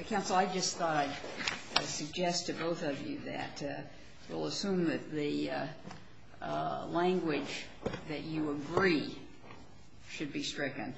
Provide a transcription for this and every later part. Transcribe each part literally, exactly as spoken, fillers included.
Counsel, I just thought I'd uh, suggest to both of you that uh, we'll assume that the uh, uh, language that you agree should be stricken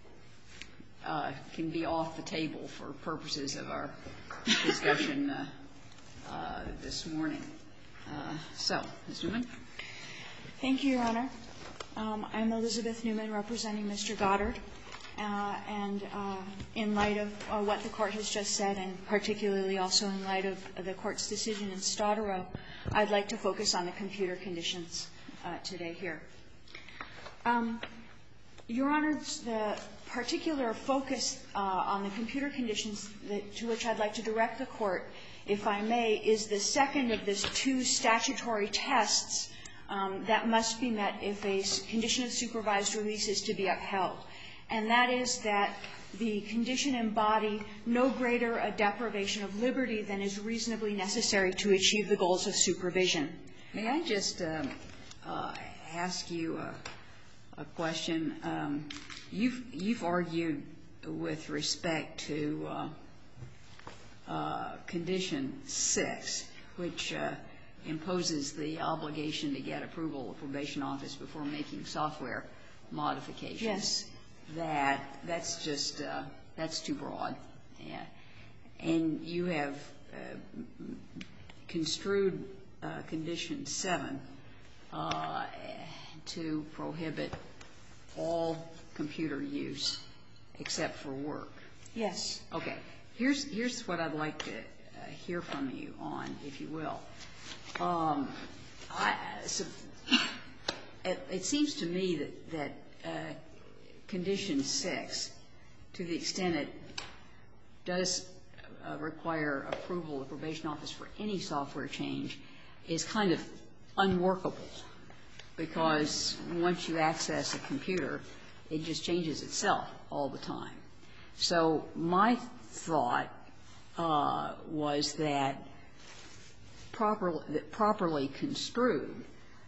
uh, can be off the table for purposes of our discussion uh, uh, this morning. Uh, so, Miz Newman. Thank you, Your Honor. Um, I'm Elizabeth Newman, representing Mister Goddard. Uh, and uh, in light of uh, what the Court has just said, and particularly also in light of uh, the Court's decision in Stotero, I'd like to focus on the computer conditions uh, today here. Um, Your Honor, the particular focus uh, on the computer conditions that, to which I'd like to direct the Court, if I may, is the second of the two statutory tests um, that must be met if a condition of supervised release is to be upheld. And that is that the condition embody no greater a deprivation of liberty than is reasonably necessary to achieve the goals of supervision. May I just um, uh, ask you a, a question? Um, you've, you've argued with respect to uh, uh, Condition six, which uh, imposes the obligation to get approval of the probation office before making software modifications. Yes. That that's just uh, that's too broad, yeah. And you have uh, construed uh, Condition seven uh, to prohibit all computer use except for work. Yes. Okay. Here's here's what I'd like to uh, hear from you on, if you will. Um, I, so it, it seems to me that that. Uh, Condition six, to the extent it does uh, require approval of the probation office for any software change, is kind of unworkable, because once you access a computer, it just changes itself all the time. So my thought uh, was that properly, that properly construed,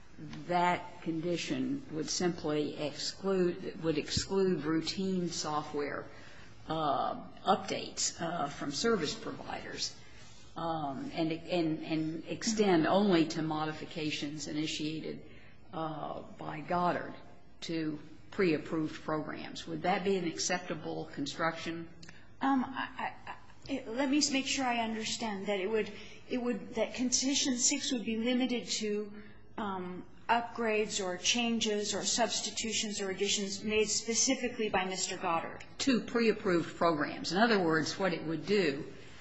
that condition would simply exclude would exclude routine software uh, updates uh, from service providers, um, and, and and extend only to modifications initiated uh, by Goddard to pre-approved programs. Would that be an acceptable construction? Um, I, I, let me make sure I understand that it would it would that Condition six would be limited to Um, upgrades or changes or substitutions or additions made specifically by Mister Goddard. To pre-approved programs. In other words, what it would do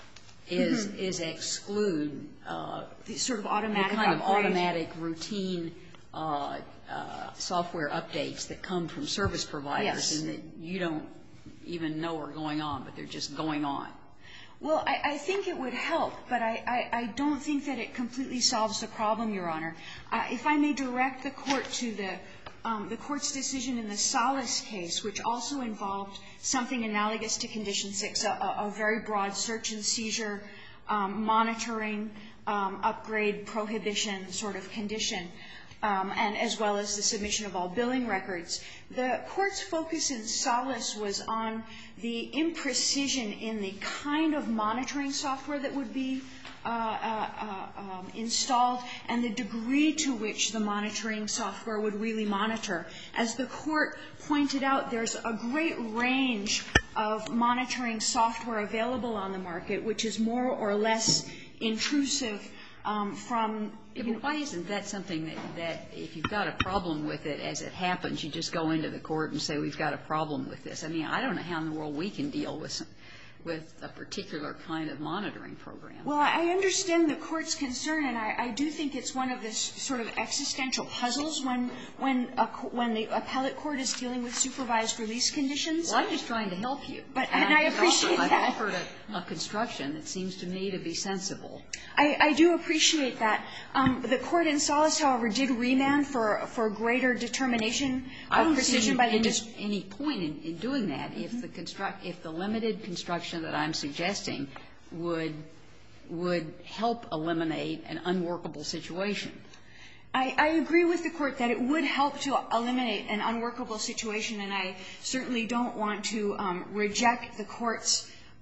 is mm-hmm. is exclude uh, the sort of automatic the kind upgrade. of automatic routine uh, uh, software updates that come from service providers, yes. and that you don't even know are going on, but they're just going on. Well, I, I think it would help, but I, I, I don't think that it completely solves the problem, Your Honor. Uh, if I may direct the Court to the, um, the Court's decision in the Salas case, which also involved something analogous to Condition six, a, a, a very broad search and seizure, um, monitoring, um, upgrade, prohibition sort of condition, um, and as well as the submission of all billing records. The Court's focus in Salas was on the imprecision in the kind of monitoring software that would be uh, uh, uh, um, installed and the degree to which the monitoring software would really monitor. As the Court pointed out, there's a great range of monitoring software available on the market, which is more or less intrusive um, from Yeah, but why isn't that something that, that if you've got a problem with it as it happens, you just go into the court and say, we've got a problem with this? I mean, I don't know how in the world we can deal with some, with a particular kind of monitoring program. Well, I understand the Court's concern, and I, I do think it's one of the sort of existential puzzles when when a, when the appellate court is dealing with supervised release conditions. Well, I'm just trying to help you. But, and, and I, I appreciate offered, that. I've offered a, a construction that seems to me to be sensible. I, I do appreciate that. Um, the Court in Salas, however, did remand for for greater determination of precision by the district. I don't see any, any point in, in doing that mm-hmm. if the construct if the limited construction that I'm suggesting would would help eliminate an unworkable situation. I, I agree with the Court that it would help to eliminate an unworkable situation, and I certainly don't want to um, reject the Court's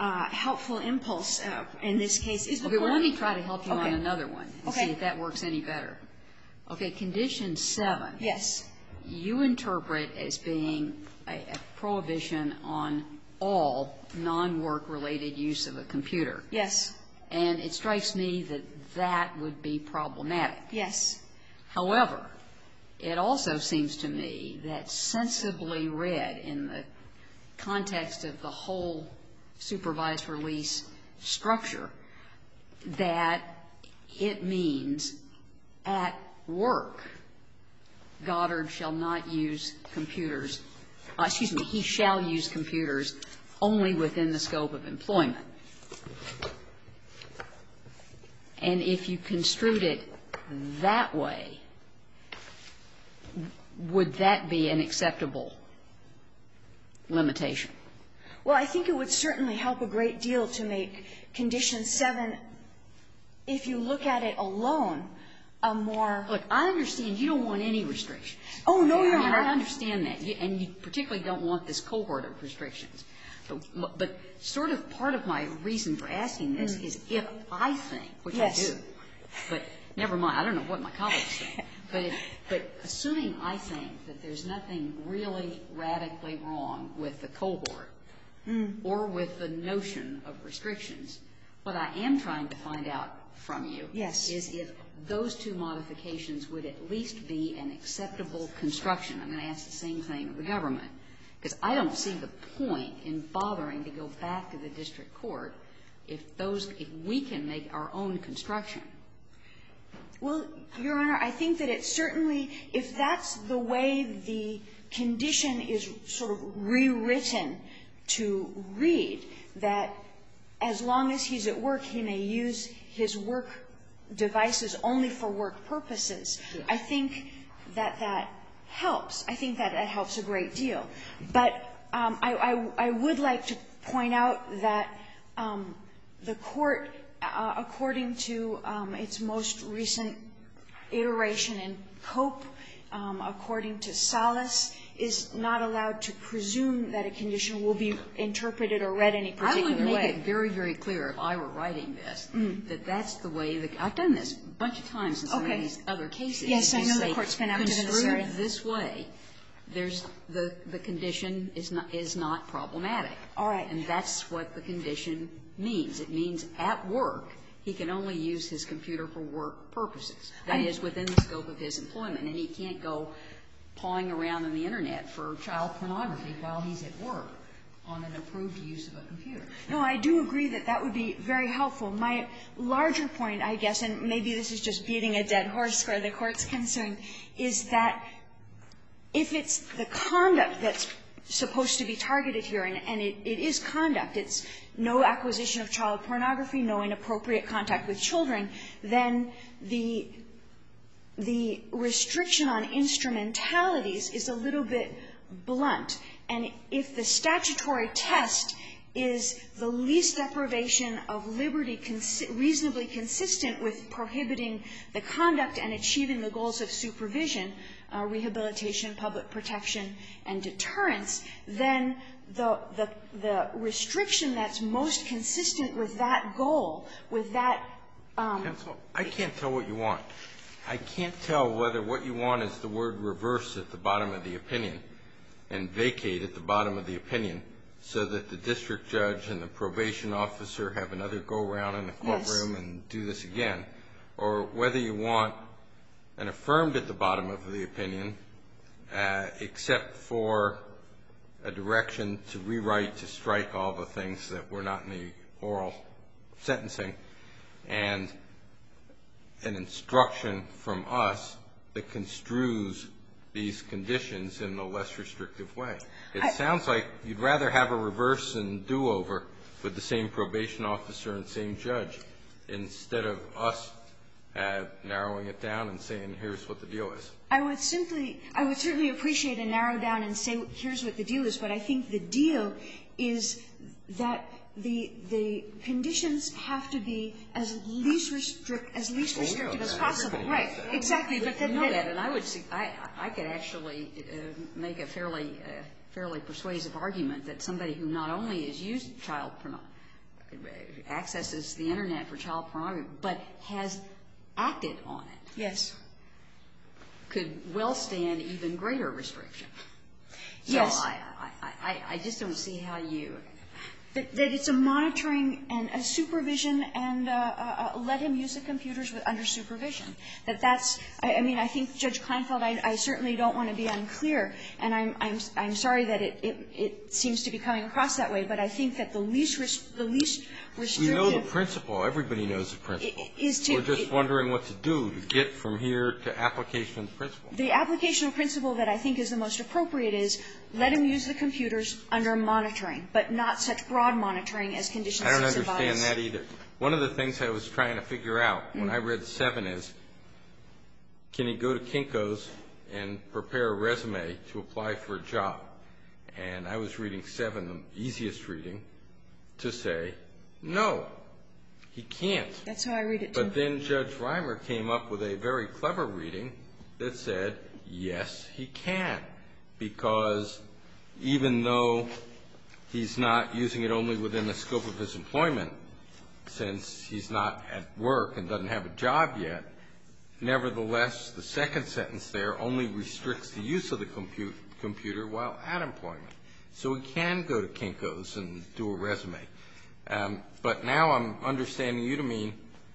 uh, helpful impulse uh, in this case is the okay, court. well, let me try to help you okay. on another one and okay. see if that works any better. Okay, condition seven. Yes. You interpret as being a, a prohibition on all non-work related use of a computer. Yes. And it strikes me that that would be problematic. Yes. However, it also seems to me that sensibly read in the context of the whole supervised release structure, that it means at work, Goddard shall not use computers, uh, excuse me, he shall use computers only within the scope of employment. And if you construed it that way, would that be an acceptable limitation? Well, I think it would certainly help a great deal to make condition seven, if you look at it alone, a more... Look, I understand you don't want any restrictions. Oh, no, okay? Your I mean, Honor. I understand that. You, and you particularly don't want this cohort of restrictions. But, but sort of part of my reason for asking this mm. is if I think, which yes. I do, but never mind, I don't know what my colleagues think, but, if, but assuming I think that there's nothing really radically wrong with the cohort mm. or with the notion of restrictions, what I am trying to find out from you yes. is if those two modifications would at least be an acceptable construction. I'm going to ask the same thing of the government, because I don't see the point in bothering to go back to the district court if those, if we can make our own construction. Well, Your Honor, I think that it certainly, if that's the way the condition is sort of rewritten to read, that as long as he's at work, he may use his work devices only for work purposes, yes. I think that that helps. I think that that helps a great deal. But um, I, I, I would like to point out that um, the court, uh, according to um, its most recent iteration in Cope, um, according to Salas, is not allowed to presume that a condition will be interpreted or read any particular way. I would make way. it very, very clear if I were writing this, mm. that that's the way that I've done this a bunch of times in some okay. of these other cases. Yes, I know say, the court's been active in this area. this way, there's the the condition is not is not problematic. All right. And that's what the condition means. It means at work he can only use his computer for work purposes. That I, is within the scope of his employment, and he can't go pawing around on the internet for child pornography while he's at work on an approved use of a computer. No, I do agree that that would be very helpful. My larger point, I guess, and maybe this is just beating a dead horse where the court's concerned, is that if it's the conduct that's supposed to be targeted here, and, and it, it is conduct, it's no acquisition of child pornography, no inappropriate contact with children, then the the restriction on instrumentalities is a little bit blunt. And if the statutory test is the least deprivation of liberty consi- reasonably consistent with prohibiting the conduct and achieving the goals of supervision, uh, rehabilitation, public protection, and deterrence, then the, the, the restriction that's most consistent with that goal, with that... Um, Counsel, I can't tell what you want. I can't tell whether what you want is the word reverse at the bottom of the opinion and vacate at the bottom of the opinion so that the district judge and the probation officer have another go-around in the courtroom yes. and do this again, or whether you want an affirmed at the bottom of the opinion uh, except for a direction to rewrite, to strike all the things that were not in the oral sentencing, and an instruction from us that construes these conditions in a less restrictive way. It I, sounds like you'd rather have a reverse and do-over with the same probation officer and same judge instead of us uh, narrowing it down and saying, here's what the deal is. I would simply, I would certainly appreciate a narrow down and say, here's what the deal is, but I think the deal is that the the conditions have to be as least restrict as least well, restrictive as that. possible. Everybody right, exactly. But but you then, know that, and I would see, I I could actually uh, make a fairly uh, fairly persuasive argument that somebody who not only has used child porno- accesses the Internet for child pornography, but has acted on it. Yes. Could well stand even greater restriction. So Yes. I, I, I, I just don't see how you... That, that it's a monitoring and a supervision and uh, uh, let him use the computers with, under supervision. That that's, I, I mean, I think Judge Kleinfeld, I, I certainly don't want to be unclear, and I'm, I'm, I'm sorry that it, it, it seems to be coming across that way, but I think that the least, res, the least restrictive... We know the principle. Everybody knows the principle. Is to, We're just it, wondering what to do to get from here to application of the principle. The application of principle that I think is the most appropriate is let him use the computers under monitoring, but not such broad monitoring as conditions I don't six advise. understand that either. One of the things I was trying to figure out when I read seven is, can you go to Kinko's and prepare a resume to apply for a job? And I was reading seven, the easiest reading, to say, no, he can't. That's how I read it, too. But then Judge Reimer came up with a very clever reading that said, yes, he can, because even though he's not using it only within the scope of his employment, since he's not at work and doesn't have a job yet, nevertheless, the second sentence there only restricts the use of the compute, computer while at employment. So he can go to Kinko's and do a resume. Um, but now I'm understanding you to mean,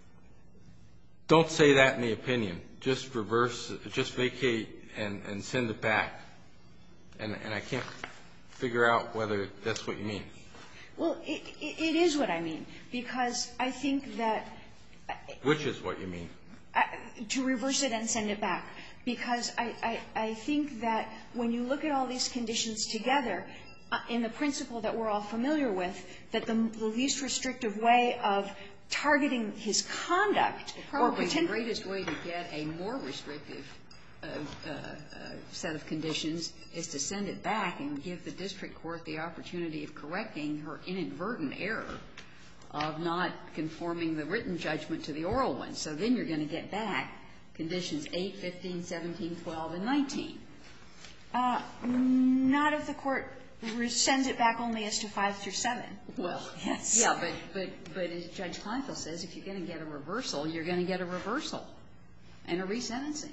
don't say that in the opinion. Just reverse, just vacate and, and send it back. And, and I can't figure out whether that's what you mean. Well, it, it, it is what I mean, because I think that... Which is what you mean? Uh, to reverse it and send it back. Because I, I, I think that when you look at all these conditions together, uh, in the principle that we're all familiar with, that the, the least restrictive way of targeting his conduct... Well, probably or pretend- the greatest way to get a more restrictive uh, uh, uh, set of conditions is to send it back and give the district court the opportunity of correcting her inadvertent error of not conforming the written judgment to the oral one. So then you're going to get back conditions eight, fifteen, seventeen, twelve, and nineteen. Uh, not if the court sends it back only as to five through seven. Well, yes. Yeah, but, but, but as Judge Kleinfeld says, if you're going to get a reversal, you're going to get a reversal and a resentencing.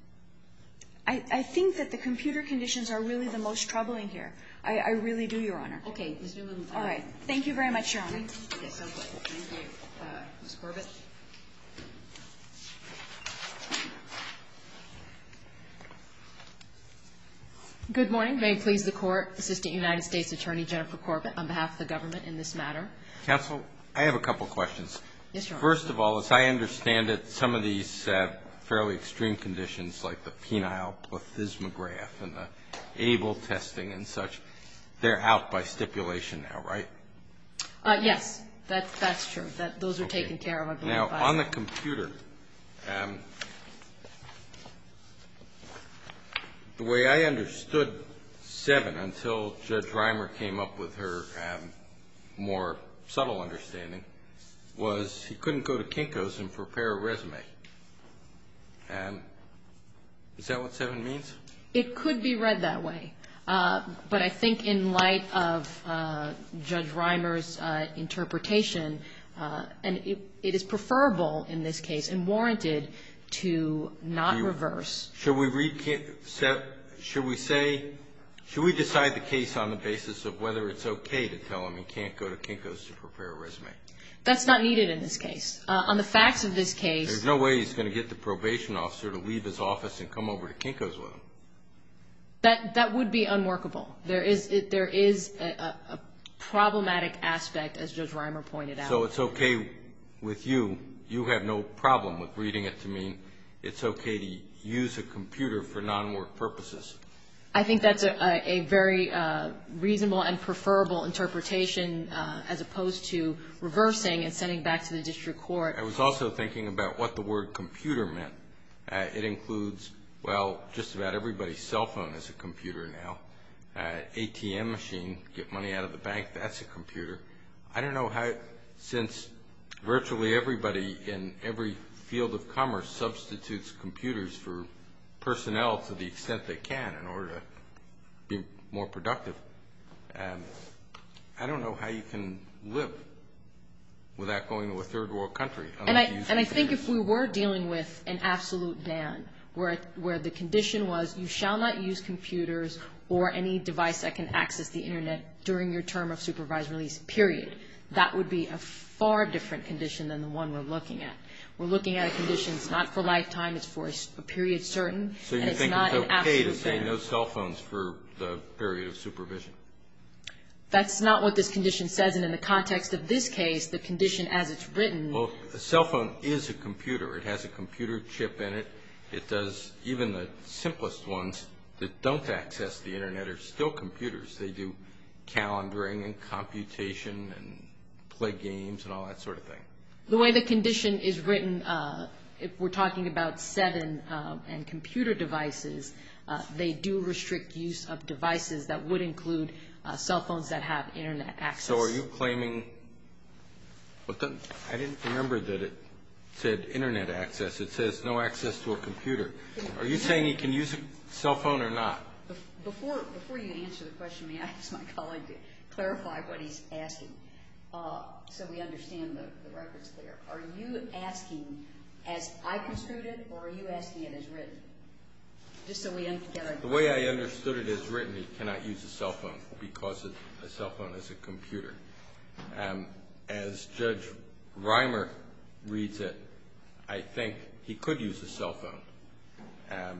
I, I think that the computer conditions are really the most troubling here. I, I really do, Your Honor. Okay, Miz Newman. All right. Thank you very much, Your Honor. Yes, okay. Thank you. Uh, Miz Corbett. Good morning. May it please the Court, Assistant United States Attorney Jennifer Corbett, on behalf of the government in this matter. Counsel, I have a couple questions. Yes, Your Honor. First of all, as I understand it, some of these uh, fairly extreme conditions, like the penile plethysmograph and the ABLE testing and such, they're out by stipulation now, right? Uh, yes, that, that's true. That, those are Okay. taken care of, I believe. Now, by on the computer, um, the way I understood seven until Judge Reimer came up with her um, more subtle understanding was he couldn't go to Kinko's and prepare a resume. Um, is that what seven means? It could be read that way. Uh, but I think in light of uh, Judge Reimer's uh, interpretation, uh, and it, it is preferable in this case and warranted to not You- reverse. Should we read, Kin- se- should we say, should we decide the case on the basis of whether it's okay to tell him he can't go to Kinko's to prepare a resume? That's not needed in this case. Uh, on the facts of this case. There's no way he's going to get the probation officer to leave his office and come over to Kinko's with him. That that would be unworkable. There is it, there is a, a, a problematic aspect, as Judge Reimer pointed out. So it's okay with you. You have no problem with reading it to mean it's okay to use a computer for non-work purposes. I think that's a, a, a very uh, reasonable and preferable interpretation uh, as opposed to reversing and sending back to the district court. I was also thinking about what the word computer meant. Uh, it includes, well, just about everybody's cell phone is a computer now. Uh, A T M machine, get money out of the bank, that's a computer. I don't know how, since virtually everybody in every field of commerce substitutes computers for personnel to the extent they can in order to be more productive. Um, I don't know how you can live without going to a third world country. And I, and I think if we were dealing with an absolute ban, where, where the condition was you shall not use computers or any device that can access the Internet during your term of supervised release, period, that would be a far different condition than the one we're looking at. We're looking at a condition, it's not for lifetime, it's for a, a period certain, so you and it's think not it's an okay absolute to say ban. no cell phones for the period of supervision? That's not what this condition says, and in the context of this case, the condition as it's written. Well, a cell phone is a computer. It has a computer chip in it. It does, even the simplest ones that don't access the Internet are still computers. They do calendaring and computation and play games and all that sort of thing. The way the condition is written, uh, if we're talking about seven uh, and computer devices, uh, they do restrict use of devices that would include uh, cell phones that have Internet access. So are you claiming, but then, I didn't remember that it said Internet access. It says no access to a computer. Are you saying he can use a cell phone or not? Before, before you answer the question, may I ask my colleague to clarify what he's asking, uh, so we understand the, the record's clear. Are you asking as I construed it, or are you asking it as written? Just so we get our... The way I understood it as written, he cannot use a cell phone because a cell phone is a computer. Um, as Judge Reimer reads it, I think he could use a cell phone. Um,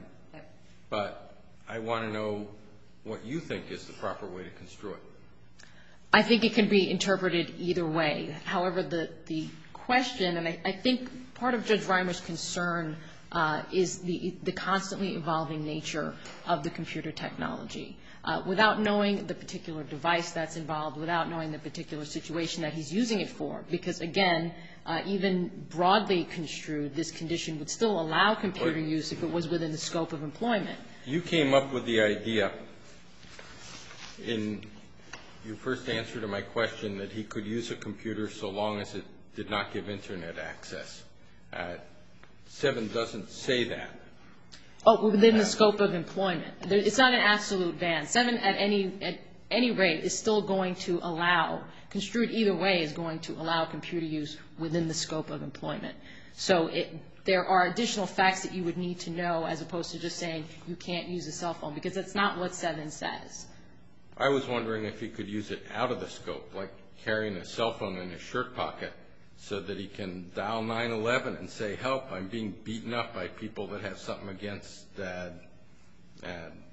but I want to know what you think is the proper way to construe it. I think it can be interpreted either way. However, the, the question, and I, I think part of Judge Reimer's concern uh, is the, the constantly evolving nature of the computer technology. Uh, without knowing the particular device that's involved, without knowing the particular situation that he's using it for, because again, uh, even broadly construed, this condition would still allow computer use if it was within the scope of employment. You came up with the idea in your first answer to my question that he could use a computer so long as it did not give Internet access. Uh, seven doesn't say that. Oh, within the scope of employment. There, it's not an absolute ban. Seven at any at any rate is still going to allow, construed either way, is going to allow computer use within the scope of employment. So it, there are additional facts that you would need to know as opposed to just saying you can't use a cell phone, because that's not what seven says. I was wondering if he could use it out of the scope, like carrying a cell phone in his shirt pocket so that he can dial nine eleven and say, help, I'm being beaten up by people that have something against uh, uh,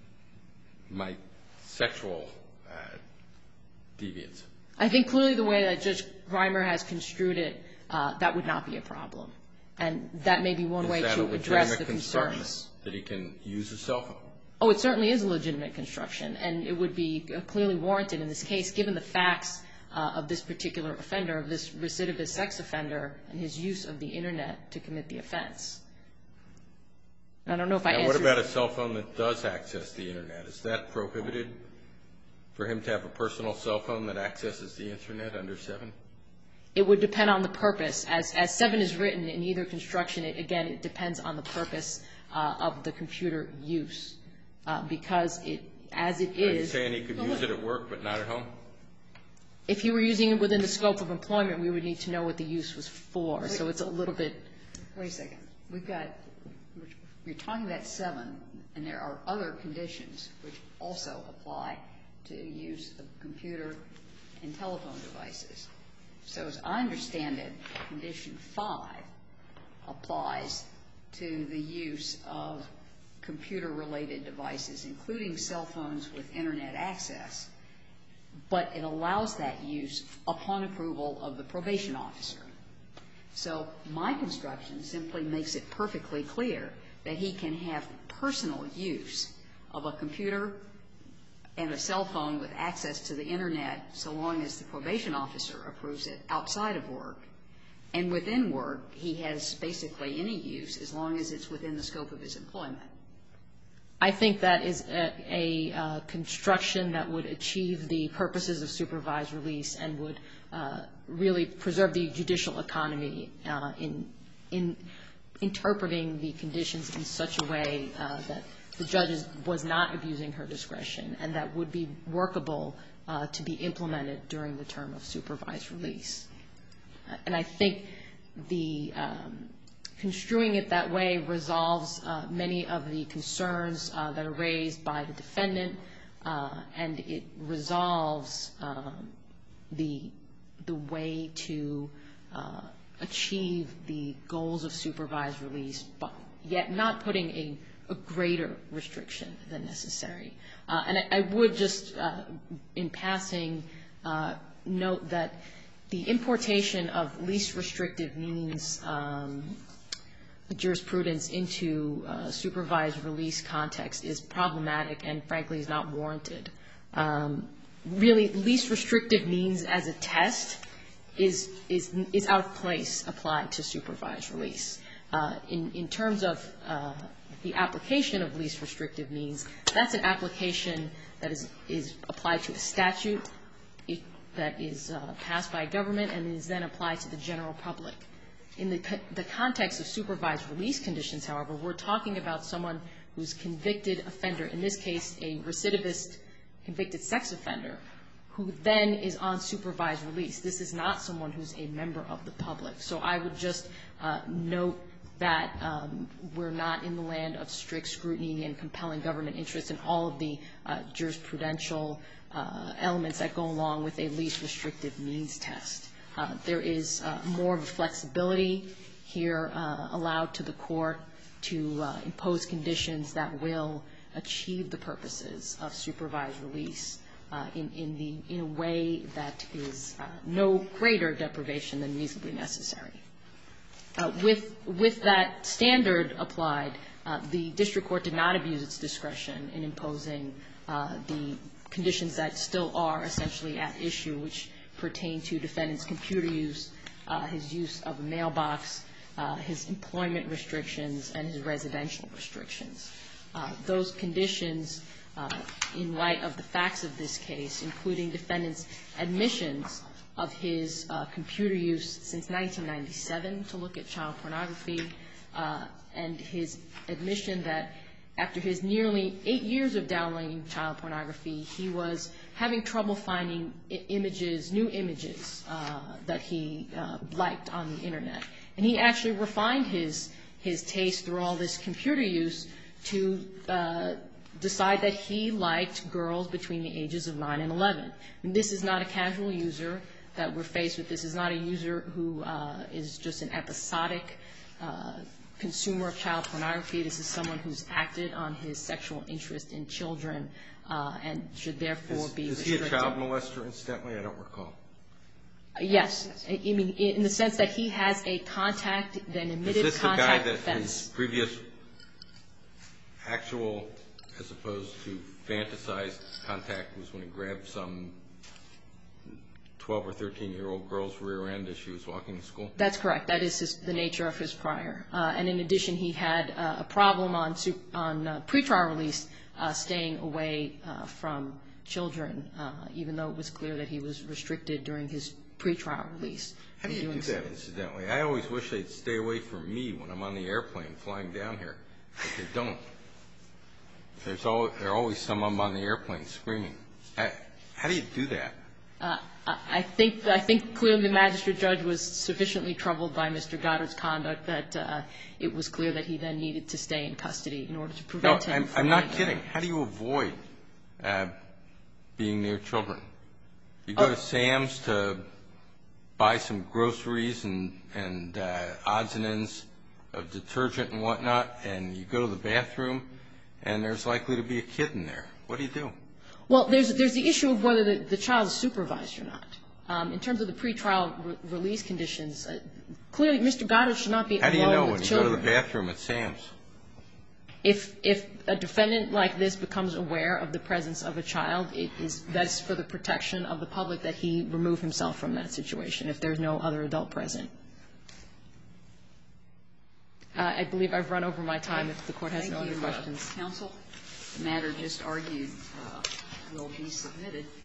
my sexual uh, deviance. I think clearly the way that Judge Reimer has construed it, uh, that would not be a problem. And that may be one way to address the concerns. That he can use a cell phone? Oh, it certainly is a legitimate construction, and it would be clearly warranted in this case, given the facts uh, of this particular offender, of this recidivist sex offender, and his use of the Internet to commit the offense. I don't know if I answered. Now, what about a cell phone that does access the Internet? Is that prohibited for him to have a personal cell phone that accesses the Internet under seven? It would depend on the purpose. As, as seven is written in either construction, it, again, it depends on the purpose uh, of the computer use. Uh, because it, as it is... Are you saying he could use it at work but not at home? If he were using it within the scope of employment, we would need to know what the use was for. Wait, so it's a little bit... Wait a second. We've got... You're talking about seven, and there are other conditions which also apply to use of computer and telephone devices. So as I understand it, condition five applies to the use of computer-related devices, including cell phones with Internet access, but it allows that use upon approval of the probation officer. So my construction simply makes it perfectly clear that he can have personal use of a computer and a cell phone with access to the Internet so long as the probation officer approves it outside of work. And within work, he has basically any use as long as it's within the scope of his employment. I think that is a, a uh, construction that would achieve the purposes of supervised release and would uh, really preserve the judicial economy uh, in, in interpreting the conditions in such a way uh, that the judge is, was not abusing her discretion, and that would be workable uh, to be implemented during the term of supervised release. And I think the um, construing it that way resolves uh, many of the concerns uh, that are raised by the defendant, uh, and it resolves um, the the way to uh, achieve the goals of supervised release, but yet not putting a, a greater restriction than necessary. Uh, and I, I would just, uh, in passing, uh, note that the importation of least restrictive means um, jurisprudence into uh, supervised release context is problematic and, frankly, is not warranted. Um, really, least restrictive means as a test is is is out of place applied to supervised release. Uh, in in terms of uh, the application of least restrictive means, that's an application that is is applied to a statute that is uh, passed by a government and is then applied to the general public. In the, co the context of supervised release conditions, however, we're talking about someone who's convicted offender, in this case a recidivist convicted sex offender, who then is on supervised release. This is not someone who's a member of the public. So I would just uh, note that um, we're not in the land of strict scrutiny and compelling government interest in all of the uh, jurisprudential uh, elements that go along with a least restrictive means test. Uh, there is uh, more of a flexibility here uh, allowed to the court to uh, impose conditions that will achieve the purposes of supervised release uh, in, in, the, in a way that is uh, no greater deprivation than reasonably necessary. Uh, with, with that standard applied, uh, the district court did not abuse its discretion in imposing uh, the conditions that still are essentially at issue, which pertain to defendant's computer use, uh, his use of a mailbox, uh, his employment restrictions, and his residential restrictions. Uh, those conditions, uh, in light of the facts of this case, including defendant's admissions of his uh, computer use since nineteen ninety-seven to look at child pornography, uh, and his admission that after his nearly eight years of downloading child pornography, he was having trouble finding I images, new images uh, that he uh, liked on the internet. And he actually refined his, his taste through all this computer use to uh, decide that he liked girls between the ages of nine and eleven. And this is not a casual user that we're faced with. This is not a user who uh, is just an episodic uh, consumer of child pornography. This is someone who's acted on his sexual interest in children uh, and should therefore is, be is restricted. Is he a child molester, incidentally? I don't recall. Yes. I mean, in the sense that he has a contact, an admitted contact offense. Is this the guy that his previous actual, as opposed to fantasized contact, was when he grabbed some twelve or thirteen-year-old girl's rear end as she was walking to school? That's correct. That is his, the nature of his prior. Uh, and in addition, he had uh, a problem on, on uh, pretrial release uh, staying away uh, from children, uh, even though it was clear that he was restricted during his pretrial release. How do you do that, incidentally? I always wish they'd stay away from me when I'm on the airplane flying down here, but they don't. There's always, there's always someone on the airplane screaming. How, how do you do that? Uh, I think I think clearly the magistrate judge was sufficiently troubled by Mister Goddard's conduct that uh, it was clear that he then needed to stay in custody in order to prevent no, him I'm, from I'm not being, kidding. How do you avoid uh, being near children? You go oh. to Sam's to buy some groceries and, and uh, odds and ends of detergent and whatnot, and you go to the bathroom, and there's likely to be a kid in there. What do you do? Well, there's, there's the issue of whether the, the child is supervised or not. Um, in terms of the pretrial re release conditions, uh, clearly Mister Goddard should not be How alone do you know with when you children. go to the bathroom at Sam's? If, if a defendant like this becomes aware of the presence of a child, it is, that's for the protection of the public that he remove himself from that situation if there's no other adult present. Uh, I believe I've run over my time. If the Court has Thank no other you, questions. Uh, counsel, the matter just argued uh, will be submitted.